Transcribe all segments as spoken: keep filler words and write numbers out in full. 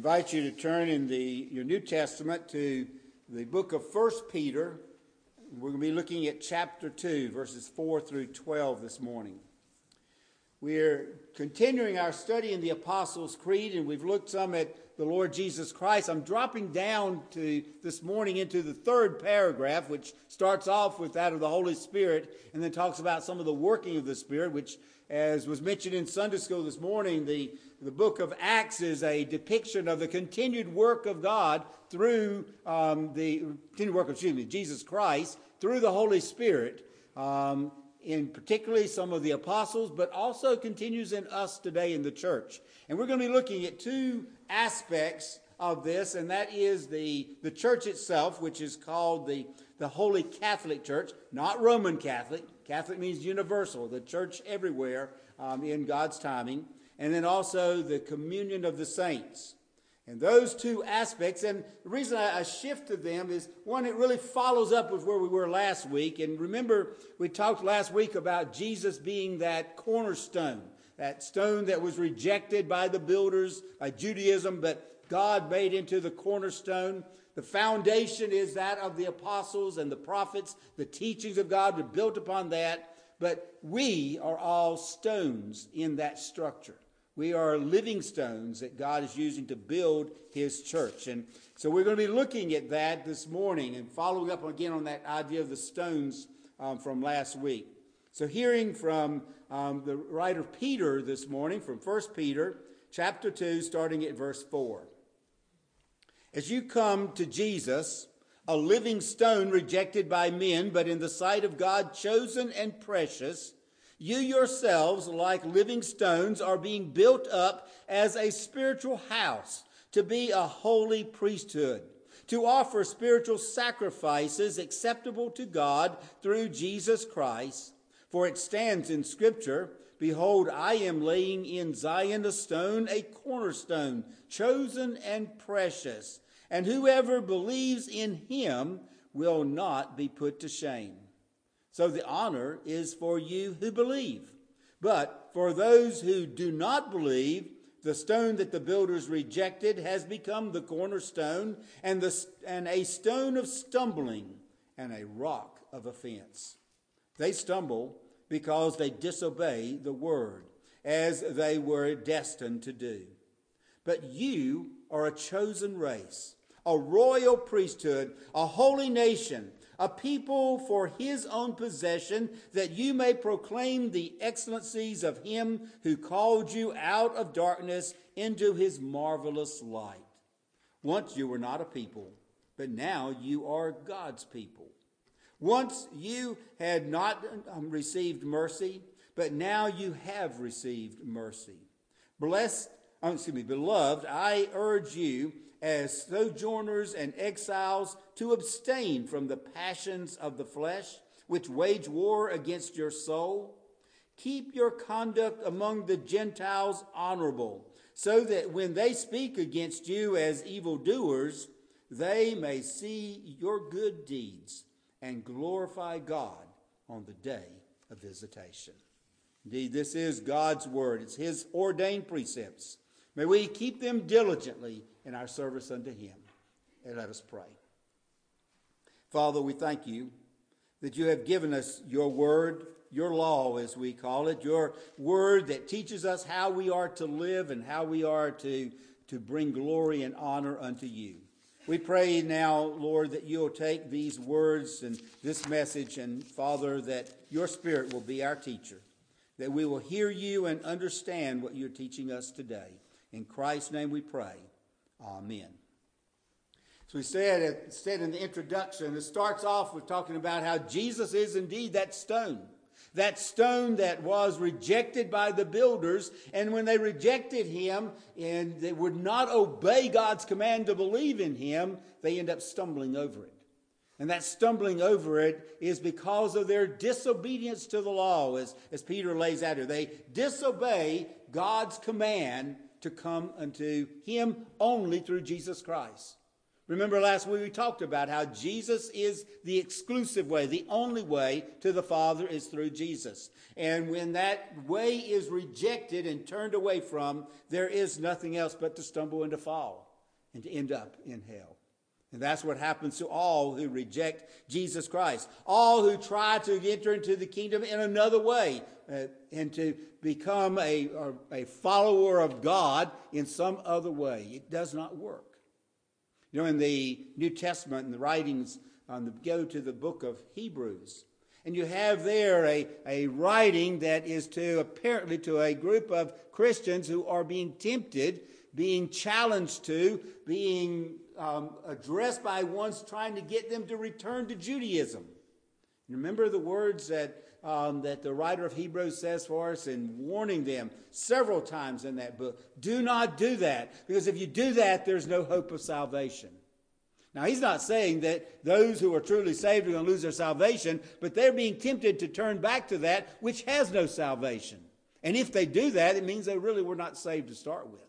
I invite you to turn in the your New Testament to the book of First Peter. We're going to be looking at chapter two, verses four through twelve this morning. We're continuing our study in the Apostles' Creed, and we've looked some at the Lord Jesus Christ. I'm dropping down to this morning into the third paragraph, which starts off with that of the Holy Spirit, and then talks about some of the working of the Spirit, which, as was mentioned in Sunday school this morning, the, the book of Acts is a depiction of the continued work of God through um, the continued work of, excuse me, Jesus Christ through the Holy Spirit, um, in particularly some of the apostles, but also continues in us today in the church. And we're going to be looking at two aspects of this, and that is the, the church itself, which is called the, the Holy Catholic Church, not Roman Catholic. Catholic means universal, the church everywhere um, in God's timing. And then also the communion of the saints. And those two aspects, and the reason I, I shifted them is, one, it really follows up with where we were last week. And remember, we talked last week about Jesus being that cornerstone, that stone that was rejected by the builders, by Judaism, but God made into the cornerstone. The foundation is that of the apostles and the prophets. The teachings of God were built upon that. But we are all stones in that structure. We are living stones that God is using to build his church. And so we're going to be looking at that this morning and following up again on that idea of the stones um, from last week. So hearing from um, the writer Peter this morning from First Peter chapter two, starting at verse four. As you come to Jesus, a living stone rejected by men, but in the sight of God chosen and precious, you yourselves, like living stones, are being built up as a spiritual house to be a holy priesthood, to offer spiritual sacrifices acceptable to God through Jesus Christ. For it stands in Scripture, behold, I am laying in Zion a stone, a cornerstone, chosen and precious, and whoever believes in him will not be put to shame. So the honor is for you who believe. But for those who do not believe, the stone that the builders rejected has become the cornerstone, and, the, and a stone of stumbling and a rock of offense. They stumble because they disobey the word, as they were destined to do. But you are a chosen race, a royal priesthood, a holy nation, a people for his own possession, that you may proclaim the excellencies of him who called you out of darkness into his marvelous light. Once you were not a people, but now you are God's people. Once you had not received mercy, but now you have received mercy. Blessed, excuse me, beloved, I urge you, as sojourners and exiles, to abstain from the passions of the flesh, which wage war against your soul. Keep your conduct among the Gentiles honorable, so that when they speak against you as evildoers, they may see your good deeds and glorify God on the day of visitation. Indeed, this is God's word. It's his ordained precepts. May we keep them diligently in our service unto him. And let us pray. Father, we thank you that you have given us your word, your law as we call it, your word that teaches us how we are to live and how we are to, to bring glory and honor unto you. We pray now, Lord, that you'll take these words and this message, and Father, that your Spirit will be our teacher, that we will hear you and understand what you're teaching us today. In Christ's name we pray. Amen. So we said, said in the introduction, it starts off with talking about how Jesus is indeed that stone. That stone that was rejected by the builders. And when they rejected him and they would not obey God's command to believe in him, they end up stumbling over it. And that stumbling over it is because of their disobedience to the law, as, as Peter lays out here. They disobey God's command to come unto him only through Jesus Christ. Remember last week we talked about how Jesus is the exclusive way. The only way to the Father is through Jesus. And when that way is rejected and turned away from, there is nothing else but to stumble and to fall. and to end up in hell. And that's what happens to all who reject Jesus Christ. All who try to enter into the kingdom in another way uh, and to become a, a follower of God in some other way. It does not work. You know, in the New Testament, in the writings, on the, go to the book of Hebrews. And you have there a, a writing that is to apparently to a group of Christians who are being tempted, being challenged to, being um, addressed by ones trying to get them to return to Judaism. Remember the words that um, that the writer of Hebrews says for us in warning them several times in that book. Do not do that, because if you do that, there's no hope of salvation. Now, he's not saying that those who are truly saved are going to lose their salvation, but they're being tempted to turn back to that which has no salvation. And if they do that, it means they really were not saved to start with.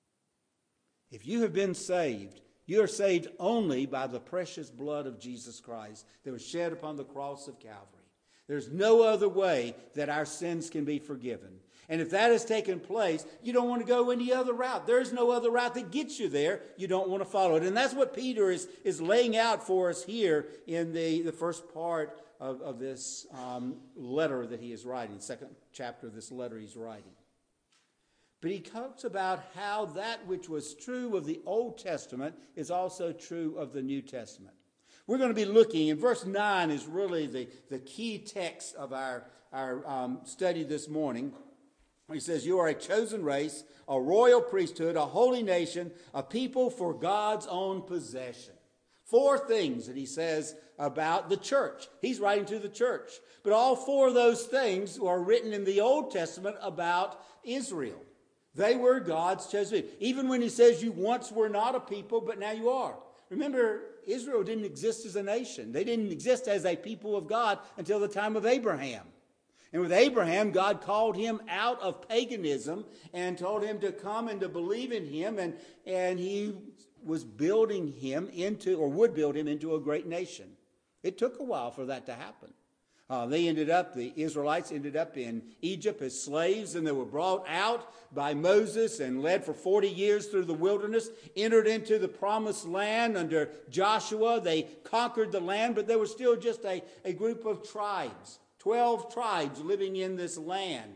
If you have been saved, you are saved only by the precious blood of Jesus Christ that was shed upon the cross of Calvary. There's no other way that our sins can be forgiven. And if that has taken place, you don't want to go any other route. There's no other route that gets you there. You don't want to follow it. And that's what Peter is, is laying out for us here in the, the first part of, of this um, letter that he is writing, second chapter of this letter he's writing. But he talks about how that which was true of the Old Testament is also true of the New Testament. We're going to be looking, in verse nine is really the, the key text of our, our um, study this morning. He says, you are a chosen race, a royal priesthood, a holy nation, a people for God's own possession. Four things that he says about the church. He's writing to the church. But all four of those things are written in the Old Testament about Israel. They were God's chosen people. Even when he says you once were not a people, but now you are. Remember, Israel didn't exist as a nation. They didn't exist as a people of God until the time of Abraham. And with Abraham, God called him out of paganism and told him to come and to believe in him. And, and he was building him into, or would build him into a great nation. It took a while for that to happen. Uh, they ended up, the Israelites ended up in Egypt as slaves, and they were brought out by Moses and led for forty years through the wilderness, entered into the promised land under Joshua. They conquered the land, but there was still just a, a group of tribes, twelve tribes living in this land.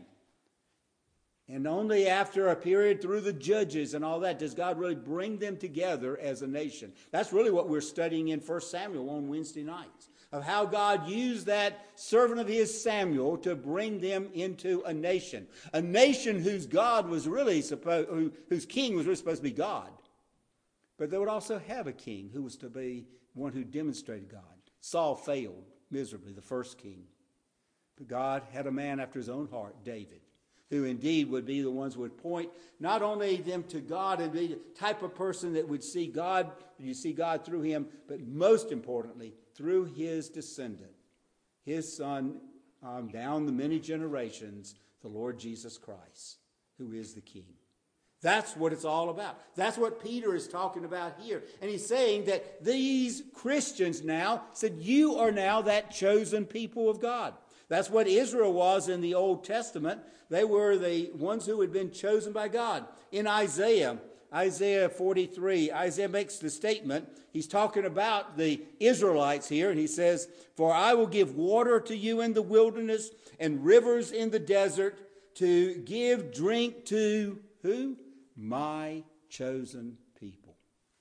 And only after a period through the judges and all that does God really bring them together as a nation. That's really what we're studying in First Samuel on Wednesday nights, of how God used that servant of his Samuel to bring them into a nation. A nation whose God was really supposed, who, whose king was really supposed to be God. But they would also have a king who was to be one who demonstrated God. Saul failed miserably, the first king. But God had a man after his own heart, David, who indeed would be the ones who would point not only them to God and be the type of person that would see God, you see God through him, but most importantly, through his descendant, his son, um, down the many generations, the Lord Jesus Christ, who is the King. That's what it's all about. That's what Peter is talking about here. And he's saying that these Christians now said, you are now that chosen people of God. That's what Israel was in the Old Testament. They were the ones who had been chosen by God. In Isaiah, Isaiah forty-three, Isaiah makes the statement. He's talking about the Israelites here, and he says, for I will give water to you in the wilderness and rivers in the desert to give drink to who? My chosen people.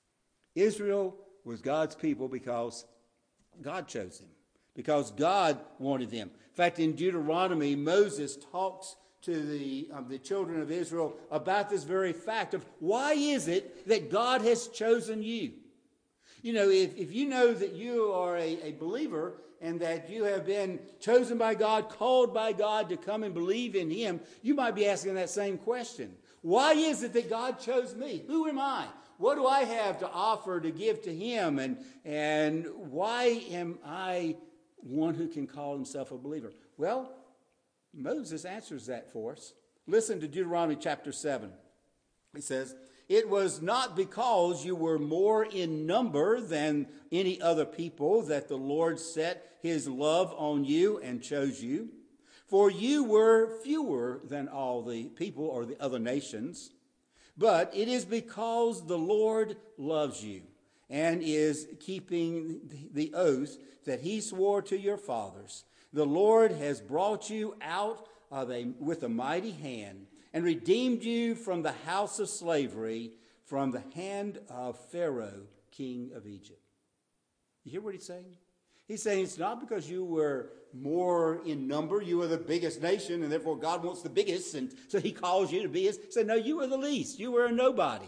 Israel was God's people because God chose them, because God wanted them. In fact, in Deuteronomy, Moses talks to the, um, the children of Israel about this very fact of why is it that God has chosen you? You know, if, if you know that you are a, a believer and that you have been chosen by God, called by God to come and believe in him, you might be asking that same question. Why is it that God chose me? Who am I? What do I have to offer to give to him? And, and why am I one who can call himself a believer? Well, Moses answers that for us. Listen to Deuteronomy chapter seven. He says, it was not because you were more in number than any other people that the Lord set his love on you and chose you. For you were fewer than all the people or the other nations. But it is because the Lord loves you and is keeping the oath that he swore to your fathers. The Lord has brought you out of a, with a mighty hand and redeemed you from the house of slavery, from the hand of Pharaoh, king of Egypt. You hear what he's saying? He's saying it's not because you were more in number, you were the biggest nation, and therefore God wants the biggest, and so he calls you to be his. He said, no, you were the least. You were a nobody.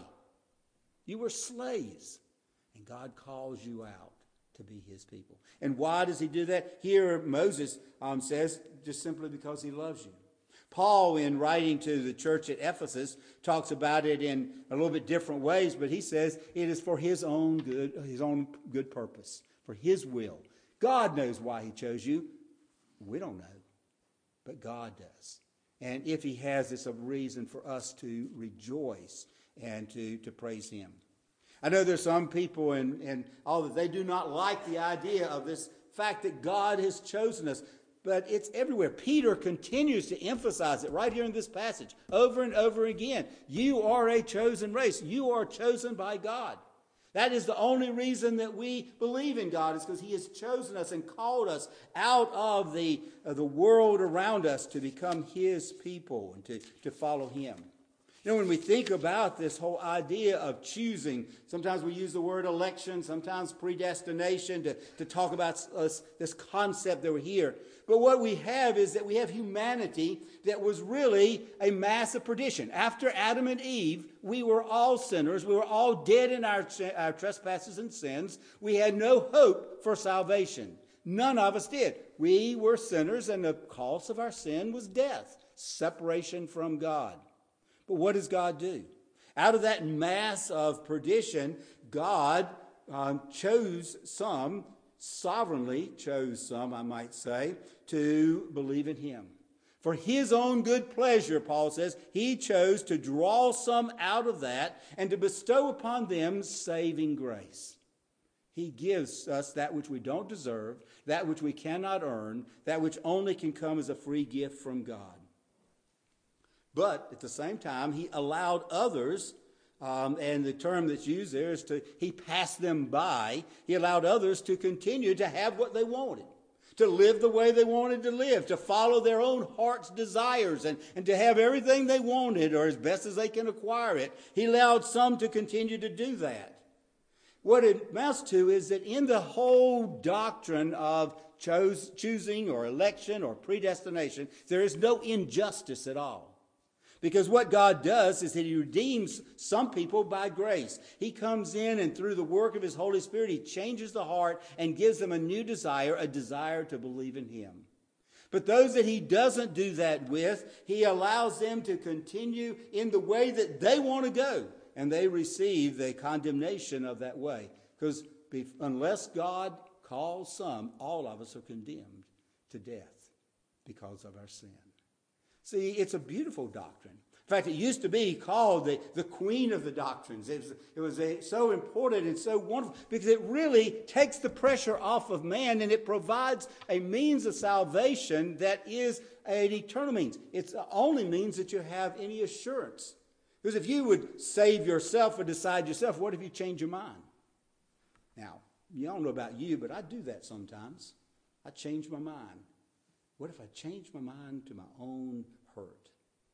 You were slaves. And God calls you out to be his people. And why does he do that? Here Moses um, says, just simply because he loves you. Paul, in writing to the church at Ephesus, talks about it in a little bit different ways, but he says it is for his own good, his own good purpose, for his will. God knows why he chose you. We don't know, but God does. And if he has, it's a reason for us to rejoice and to, to praise him. I know there's some people and, and all that they do not like the idea of this fact that God has chosen us. But it's everywhere. Peter continues to emphasize it right here in this passage over and over again. You are a chosen race. You are chosen by God. That is the only reason that we believe in God, is because he has chosen us and called us out of the, of the world around us to become his people and to, to follow him. You know, when we think about this whole idea of choosing, sometimes we use the word election, sometimes predestination to, to talk about us, this concept that we're here. But what we have is that we have humanity that was really a mass of perdition. After Adam and Eve, we were all sinners. We were all dead in our, our trespasses and sins. We had no hope for salvation. None of us did. We were sinners, and the cost of our sin was death, separation from God. But what does God do? Out of that mass of perdition, God um, chose some, sovereignly chose some, I might say, to believe in him. For his own good pleasure, Paul says, he chose to draw some out of that and to bestow upon them saving grace. He gives us that which we don't deserve, that which we cannot earn, that which only can come as a free gift from God. But at the same time, he allowed others, um, and the term that's used there is to, he passed them by. He allowed others to continue to have what they wanted, to live the way they wanted to live, to follow their own heart's desires, and, and to have everything they wanted, or as best as they can acquire it. He allowed some to continue to do that. What it amounts to is that in the whole doctrine of chose, choosing or election or predestination, there is no injustice at all. Because what God does is that he redeems some people by grace. He comes in and through the work of his Holy Spirit, he changes the heart and gives them a new desire, a desire to believe in him. But those that he doesn't do that with, he allows them to continue in the way that they want to go. And they receive the condemnation of that way. Because unless God calls some, all of us are condemned to death because of our sin. See, it's a beautiful doctrine. In fact, it used to be called the, the queen of the doctrines. It was, it was a, so important and so wonderful because it really takes the pressure off of man, and it provides a means of salvation that is an eternal means. It's the only means that you have any assurance. Because if you would save yourself or decide yourself, what if you change your mind? Now, you don't know about you, but I do that sometimes. I change my mind. What if I change my mind to my own hurt?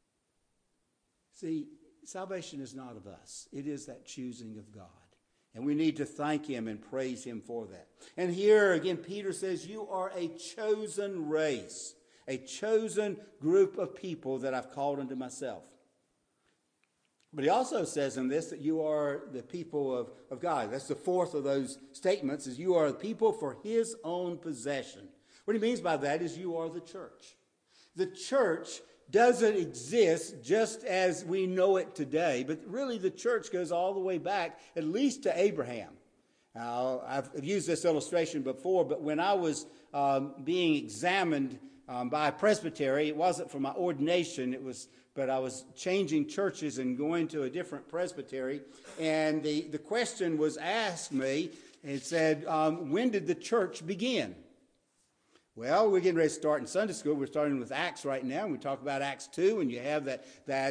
See, salvation is not of us. It is that choosing of God. And we need to thank him and praise him for that. And here again, Peter says, you are a chosen race, a chosen group of people that I've called unto myself. But he also says in this that you are the people of, of God. That's the fourth of those statements, is you are the people for his own possession. What he means by that is you are the church. The church doesn't exist just as we know it today, but really the church goes all the way back at least to Abraham. Now, I've used this illustration before, but when I was um, being examined um, by a presbytery, it wasn't for my ordination, it was, but I was changing churches and going to a different presbytery, and the, the question was asked me, and it said, um, when did the church begin? Well, we're getting ready to start in Sunday school. We're starting with Acts right now. And we talk about Acts two, and you have that, that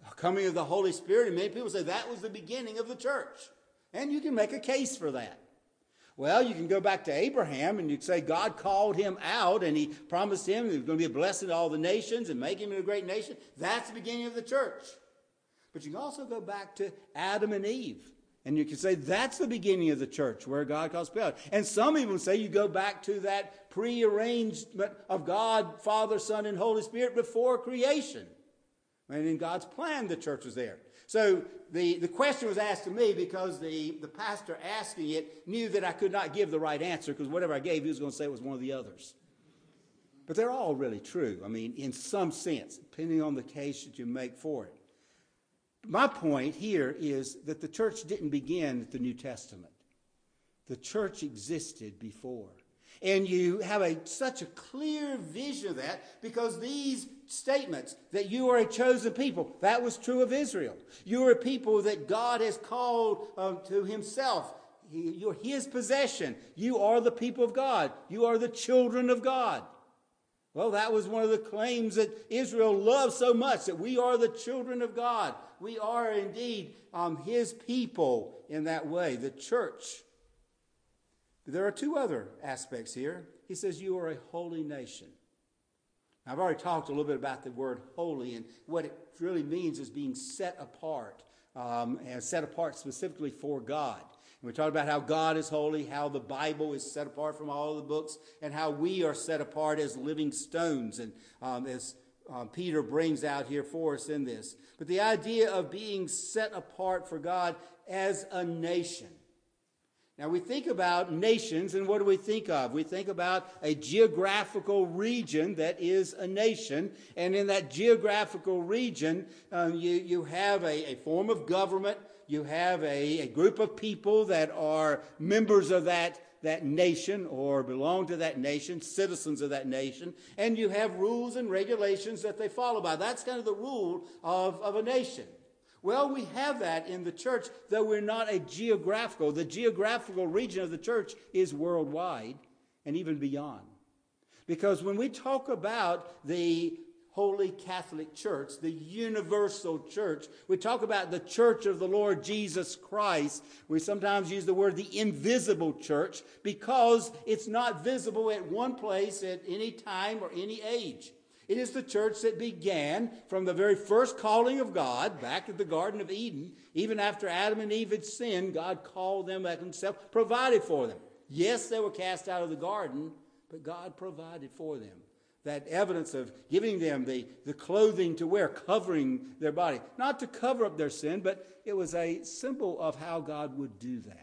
coming of the Holy Spirit, and many people say that was the beginning of the church. And you can make a case for that. Well, you can go back to Abraham and you'd say God called him out and he promised him he was going to be a blessing to all the nations and make him a great nation. That's the beginning of the church. But you can also go back to Adam and Eve. And you can say that's the beginning of the church where God calls people out. And some even say you go back to that prearrangement of God, Father, Son, and Holy Spirit before creation. And in God's plan, the church was there. So the, the question was asked to me because the, the pastor asking it knew that I could not give the right answer because whatever I gave, he was going to say it was one of the others. But they're all really true. I mean, in some sense, depending on the case that you make for it. My point here is that the church didn't begin at the New Testament. The church existed before. And you have a such a clear vision of that because these statements that you are a chosen people, that was true of Israel. You are a people that God has called um, to himself. He, you're his possession. You are the people of God. You are the children of God. Well, that was one of the claims that Israel loved so much, that we are the children of God. We are indeed um, his people in that way, the church. There are two other aspects here. He says you are a holy nation. Now, I've already talked a little bit about the word holy, and what it really means is being set apart, um, and set apart specifically for God. And we talked about how God is holy, how the Bible is set apart from all of the books, and how we are set apart as living stones, and um, as um, Peter brings out here for us in this. But the idea of being set apart for God as a nation. Now, we think about nations, and what do we think of? We think about a geographical region that is a nation, and in that geographical region, um, you, you have a, a form of government, you have a, a group of people that are members of that, that nation or belong to that nation, citizens of that nation, and you have rules and regulations that they follow by. That's kind of the rule of, of a nation. Well, we have that in the church, though we're not a geographical. The geographical region of the church is worldwide and even beyond. Because when we talk about the Holy Catholic Church, the universal church, we talk about the church of the Lord Jesus Christ. We sometimes use the word the invisible church because it's not visible at one place at any time or any age. It is the church that began from the very first calling of God back at the Garden of Eden. Even after Adam and Eve had sinned, God called them back himself, provided for them. Yes, they were cast out of the garden, but God provided for them. That evidence of giving them the, the clothing to wear, covering their body. Not to cover up their sin, but it was a symbol of how God would do that.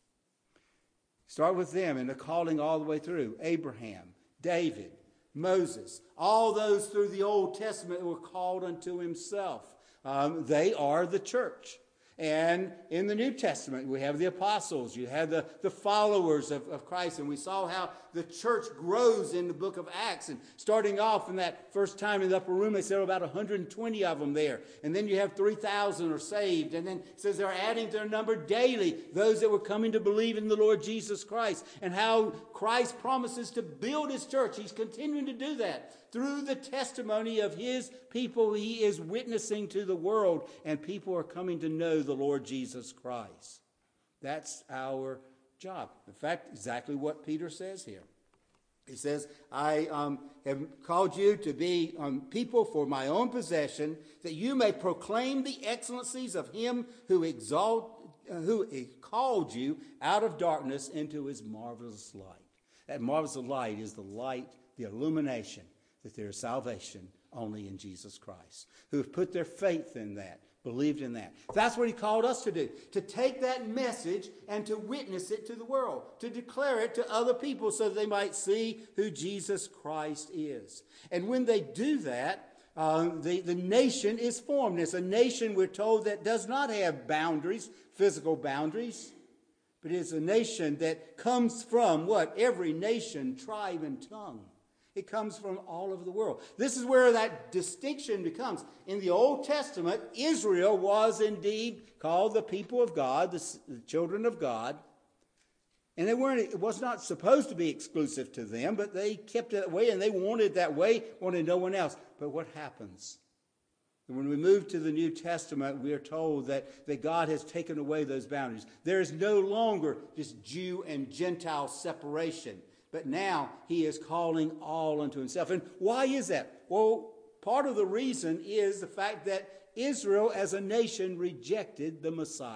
Start with them and the calling all the way through. Abraham, David, Moses, all those through the Old Testament were called unto himself. Um, they are the church. And in the New Testament, we have the apostles. You have the, the followers of, of Christ. And we saw how the church grows in the book of Acts. And starting off in that first time in the upper room, they said about one hundred twenty of them there. And then you have three thousand are saved. And then it says they're adding to their number daily those that were coming to believe in the Lord Jesus Christ. And how Christ promises to build his church. He's continuing to do that. Through the testimony of his people, he is witnessing to the world, and people are coming to know the Lord Jesus Christ. That's our job. In fact, exactly what Peter says here. He says, I um, have called you to be um, people for my own possession, that you may proclaim the excellencies of him who exalt, uh, who called you out of darkness into his marvelous light. That marvelous light is the light, the illumination, that there is salvation only in Jesus Christ, who have put their faith in that, believed in that. That's what he called us to do, to take that message and to witness it to the world, to declare it to other people so that they might see who Jesus Christ is. And when they do that, uh, the, the nation is formed. It's a nation, we're told, that does not have boundaries, physical boundaries, but it's a nation that comes from what? Every nation, tribe, and tongue. It comes from all over the world. This is where that distinction becomes. In the Old Testament, Israel was indeed called the people of God, the, the children of God. And they weren't, it was not supposed to be exclusive to them, but they kept it that way, and they wanted it that way, wanted no one else. But what happens? And when we move to the New Testament, we are told that, that God has taken away those boundaries. There is no longer this Jew and Gentile separation, but now he is calling all unto himself. And why is that? Well, part of the reason is the fact that Israel as a nation rejected the Messiah.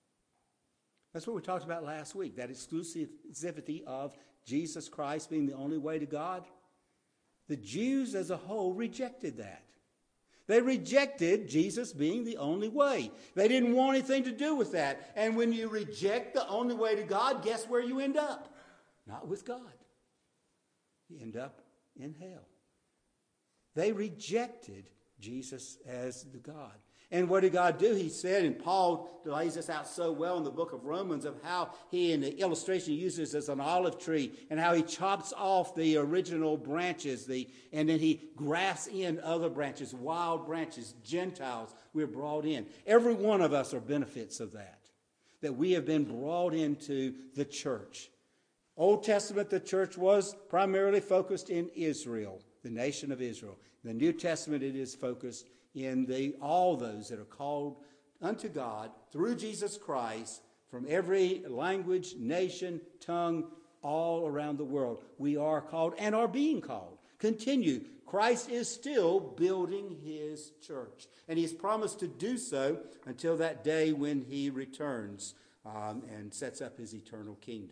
That's what we talked about last week, that exclusivity of Jesus Christ being the only way to God. The Jews as a whole rejected that. They rejected Jesus being the only way. They didn't want anything to do with that. And when you reject the only way to God, guess where you end up? Not with God. You end up in hell. They rejected Jesus as the God. And what did God do? He said, and Paul lays this out so well in the book of Romans, of how he, in the illustration, he uses as an olive tree, and how he chops off the original branches, the, and then he grafts in other branches, wild branches, Gentiles we're brought in. Every one of us are benefits of that, that we have been brought into the church. Old Testament, the church was primarily focused in Israel, the nation of Israel. The New Testament, it is focused in the all those that are called unto God through Jesus Christ from every language, nation, tongue, all around the world. We are called and are being called. Continue. Christ is still building his church. And he's promised to do so until that day when he returns um, and sets up his eternal kingdom.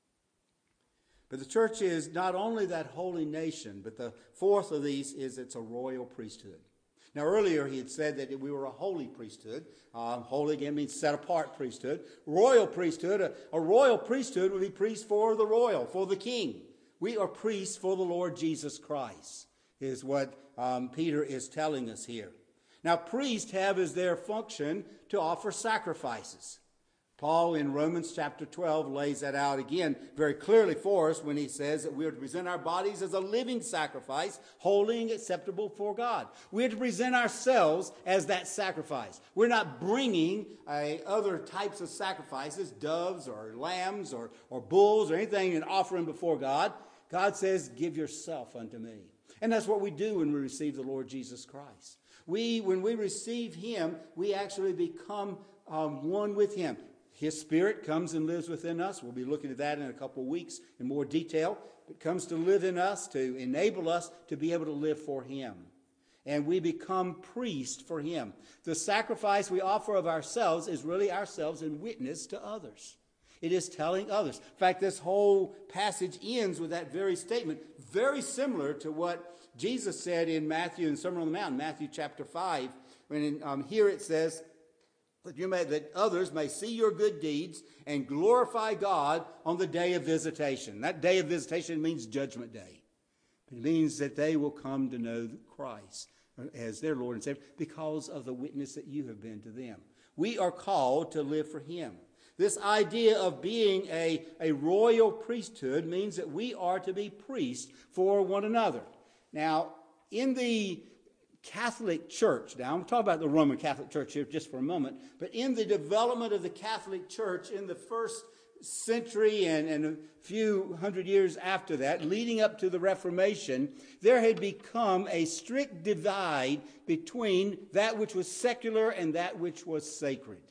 But the church is not only that holy nation, but the fourth of these is it's a royal priesthood. Now, earlier he had said that we were a holy priesthood. Um, holy again means set apart priesthood. Royal priesthood, a, a royal priesthood would be priests for the royal, for the king. We are priests for the Lord Jesus Christ, is what um, Peter is telling us here. Now, priests have as their function to offer sacrifices. Paul in Romans chapter twelve lays that out again very clearly for us when he says that we are to present our bodies as a living sacrifice, holy and acceptable for God. We are to present ourselves as that sacrifice. We're not bringing uh, other types of sacrifices, doves or lambs or, or bulls or anything, and offering before God. God says, give yourself unto me. And that's what we do when we receive the Lord Jesus Christ. We, when we receive him, we actually become um, one with him. His Spirit comes and lives within us. We'll be looking at that in a couple of weeks in more detail. It comes to live in us, to enable us to be able to live for him. And we become priests for him. The sacrifice we offer of ourselves is really ourselves in witness to others. It is telling others. In fact, this whole passage ends with that very statement, very similar to what Jesus said in Matthew, in Sermon on the Mount, Matthew chapter five. When in, um, here it says, That, you may, that others may see your good deeds and glorify God on the day of visitation. That day of visitation means Judgment Day. It means that they will come to know Christ as their Lord and Savior because of the witness that you have been to them. We are called to live for him. This idea of being a, a royal priesthood means that we are to be priests for one another. Now, in the Catholic Church, now I'm talking about the Roman Catholic Church here just for a moment, but in the development of the Catholic Church in the first century and, and a few hundred years after that, leading up to the Reformation, there had become a strict divide between that which was secular and that which was sacred.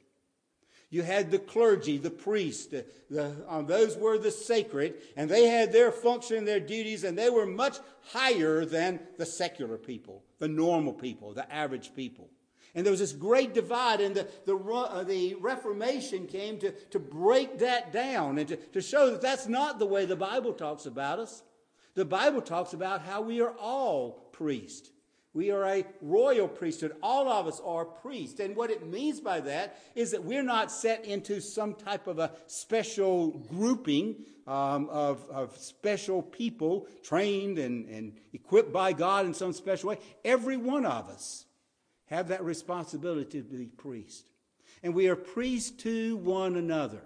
You had the clergy, the priests, the, the, um, those were the sacred, and they had their function and their duties, and they were much higher than the secular people, the normal people, the average people. And there was this great divide, and the, the, uh, the Reformation came to, to break that down and to, to show that that's not the way the Bible talks about us. The Bible talks about how we are all priests. We are a royal priesthood. All of us are priests. And what it means by that is that we're not set into some type of a special grouping um, of, of special people trained and, and equipped by God in some special way. Every one of us have that responsibility to be priests. And we are priests to one another.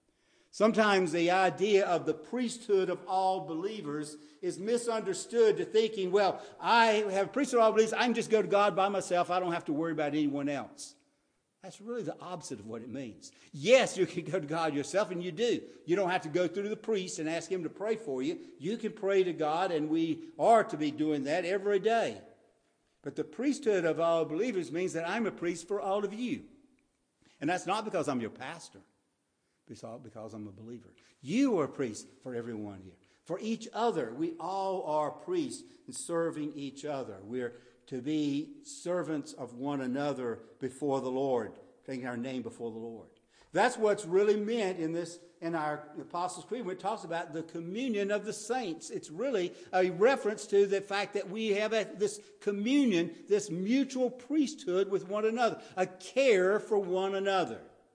Sometimes the idea of the priesthood of all believers is misunderstood to thinking, well, I have a priesthood of all believers. I can just go to God by myself. I don't have to worry about anyone else. That's really the opposite of what it means. Yes, you can go to God yourself, and you do. You don't have to go through the priest and ask him to pray for you. You can pray to God, and we are to be doing that every day. But the priesthood of all believers means that I'm a priest for all of you. And that's not because I'm your pastor, because I'm a believer. You are priests for everyone here. For each other, we all are priests in serving each other. We're to be servants of one another before the Lord, taking our name before the Lord. That's what's really meant in this, in our Apostles' Creed, when it talks about the communion of the saints. It's really a reference to the fact that we have a, this communion, this mutual priesthood with one another, a care for one another.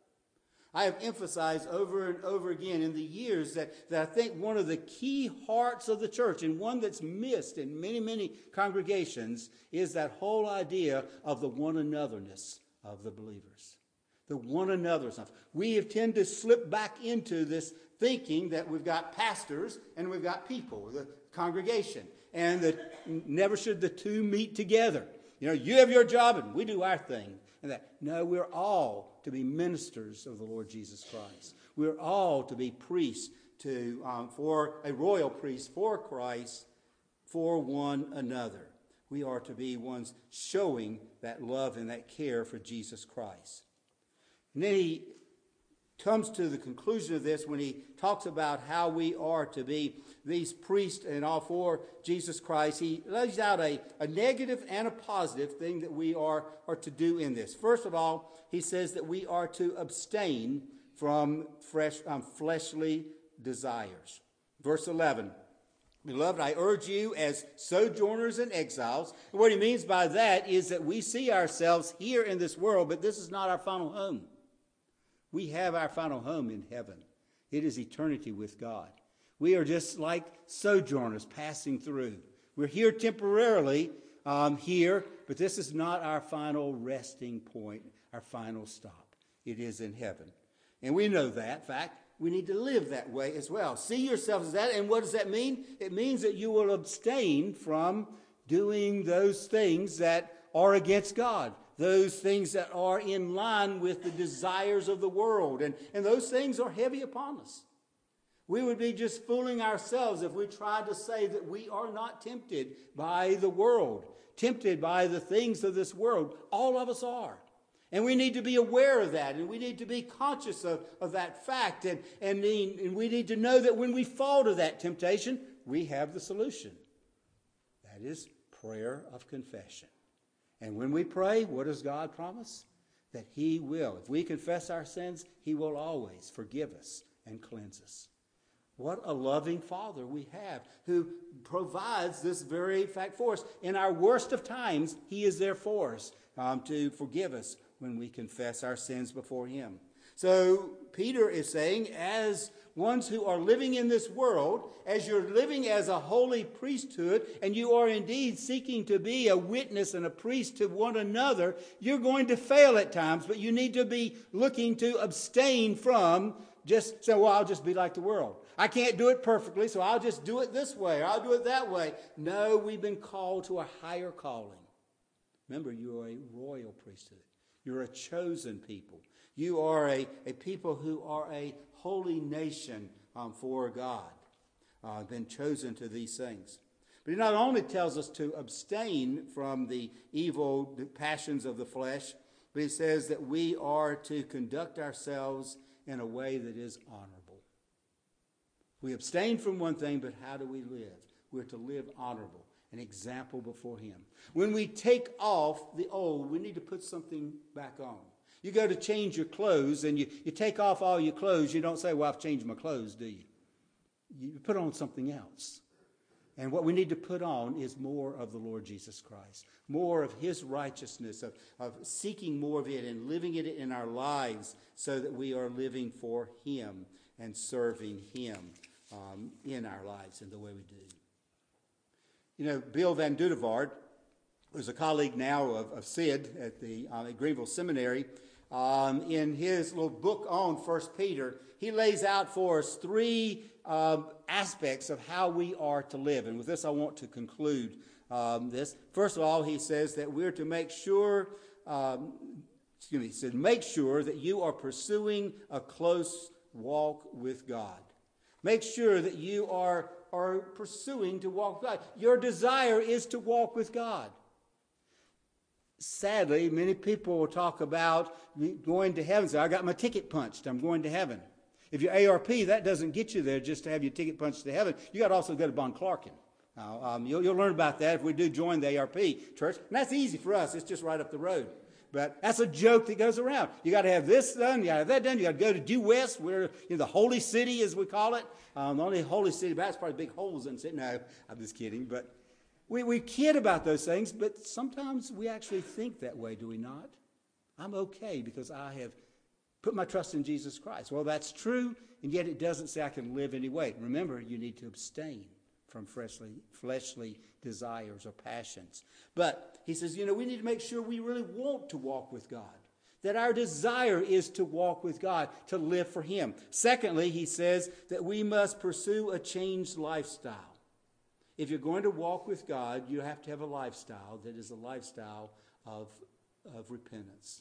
I have emphasized over and over again in the years that, that I think one of the key hearts of the church, and one that's missed in many, many congregations, is that whole idea of the one anotherness of the believers. The one another stuff. We have tend to slip back into this thinking that we've got pastors and we've got people, the congregation, and that never should the two meet together. You know, you have your job and we do our thing. And that, no, we're all to be ministers of the Lord Jesus Christ. We're all to be priests to um, for a royal priest for Christ, for one another. We are to be ones showing that love and that care for Jesus Christ. And then he comes to the conclusion of this when he talks about how we are to be these priests and all for Jesus Christ. He lays out a, a negative and a positive thing that we are, are to do in this. First of all, he says that we are to abstain from fresh, um, fleshly desires. Verse eleven. Beloved, I urge you as sojourners and exiles. And what he means by that is that we see ourselves here in this world, but this is not our final home. We have our final home in heaven. It is eternity with God. We are just like sojourners passing through. We're here temporarily um, here, but this is not our final resting point, our final stop. It is in heaven. And we know that. In fact, we need to live that way as well. See yourselves as that. And what does that mean? It means that you will abstain from doing those things that are against God. Those things that are in line with the desires of the world. And, and those things are heavy upon us. We would be just fooling ourselves if we tried to say that we are not tempted by the world, tempted by the things of this world. All of us are. And we need to be aware of that, and we need to be conscious of, of that fact. And, and, and we need to know that when we fall to that temptation, we have the solution. That is prayer of confession. And when we pray, what does God promise? That he will. If we confess our sins, he will always forgive us and cleanse us. What a loving Father we have who provides this very fact for us. In our worst of times, he is there for us um, to forgive us when we confess our sins before him. So Peter is saying, as ones who are living in this world, as you're living as a holy priesthood, and you are indeed seeking to be a witness and a priest to one another, you're going to fail at times, but you need to be looking to abstain from just say, well, I'll just be like the world. I can't do it perfectly, so I'll just do it this way, or I'll do it that way. No, we've been called to a higher calling. Remember, you are a royal priesthood. You're a chosen people. You are a, a people who are a holy nation um, for God, uh, been chosen to these things. But he not only tells us to abstain from the evil passions of the flesh, but he says that we are to conduct ourselves in a way that is honorable. We abstain from one thing, but how do we live? We're to live honorable, an example before him. When we take off the old, we need to put something back on. You go to change your clothes and you, you take off all your clothes. You don't say, well, I've changed my clothes, do you? You put on something else. And what we need to put on is more of the Lord Jesus Christ, more of his righteousness, of, of seeking more of it and living it in our lives so that we are living for him and serving him um, in our lives in the way we do. You know, Bill Van Dudevard, who's a colleague now of, of Sid at the uh, at Greenville Seminary, um, in his little book on First Peter, he lays out for us three um, aspects of how we are to live. And with this, I want to conclude um, this. First of all, he says that we're to make sure, um, excuse me, he said, make sure that you are pursuing a close walk with God. Make sure that you are, are pursuing to walk with God. Your desire is to walk with God. sadly, many people will talk about going to heaven. So I got my ticket punched. I'm going to heaven. If you're A R P, that doesn't get you there just to have your ticket punched to heaven. You got to also go to Bon Clarkin. Now, um, you'll, you'll learn about that if we do join the A R P church. And that's easy for us. It's just right up the road. But that's a joke that goes around. You got to have this done. You got to have that done. You got to go to due west, where you know, the holy city, as we call it. Um, the only holy city, but that's probably big holes in it. No, I'm just kidding. But we, we kid about those things, but sometimes we actually think that way, do we not? I'm okay because I have put my trust in Jesus Christ. Well, that's true, and yet it doesn't say I can live any way. Remember, you need to abstain from fleshly, fleshly desires or passions. But he says, you know, we need to make sure we really want to walk with God, that our desire is to walk with God, to live for him. Secondly, he says that we must pursue a changed lifestyle. If you're going to walk with God, you have to have a lifestyle that is a lifestyle of, of repentance.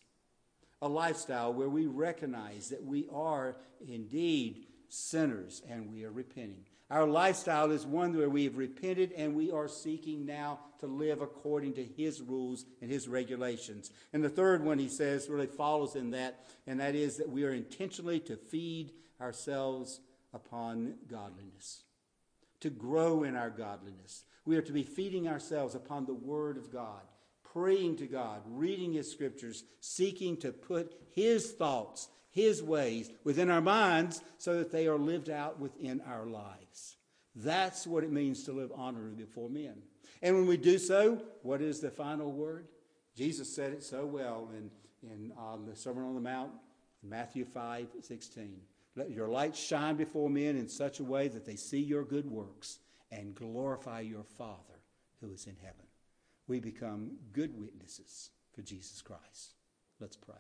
A lifestyle where we recognize that we are indeed sinners and we are repenting. Our lifestyle is one where we have repented and we are seeking now to live according to his rules and his regulations. And the third one, he says, really follows in that, and that is that we are intentionally to feed ourselves upon godliness, to grow in our godliness. We are to be feeding ourselves upon the word of God, praying to God, reading his scriptures, seeking to put his thoughts, his ways within our minds so that they are lived out within our lives. That's what it means to live honorably before men. And when we do so, what is the final word? Jesus said it so well in, in um, the Sermon on the Mount, Matthew five sixteen. Let your light shine before men in such a way that they see your good works and glorify your Father who is in heaven. We become good witnesses for Jesus Christ. Let's pray.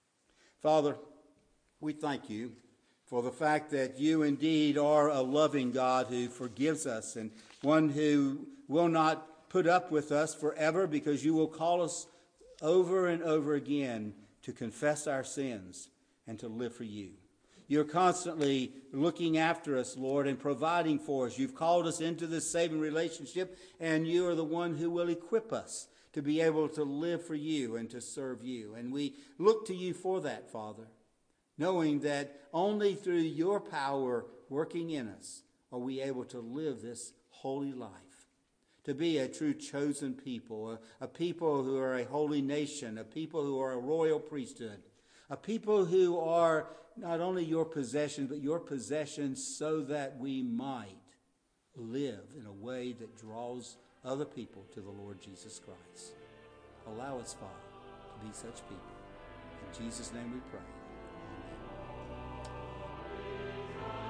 Father, we thank you for the fact that you indeed are a loving God who forgives us and one who will not put up with us forever because you will call us over and over again to confess our sins and to live for you. You're constantly looking after us, Lord, and providing for us. You've called us into this saving relationship, and you are the one who will equip us to be able to live for you and to serve you. And we look to you for that, Father, knowing that only through your power working in us are we able to live this holy life, to be a true chosen people, a, a people who are a holy nation, a people who are a royal priesthood, a people who are not only your possession, but your possessions so that we might live in a way that draws other people to the Lord Jesus Christ. Allow us, Father, to be such people. In Jesus' name we pray. Amen.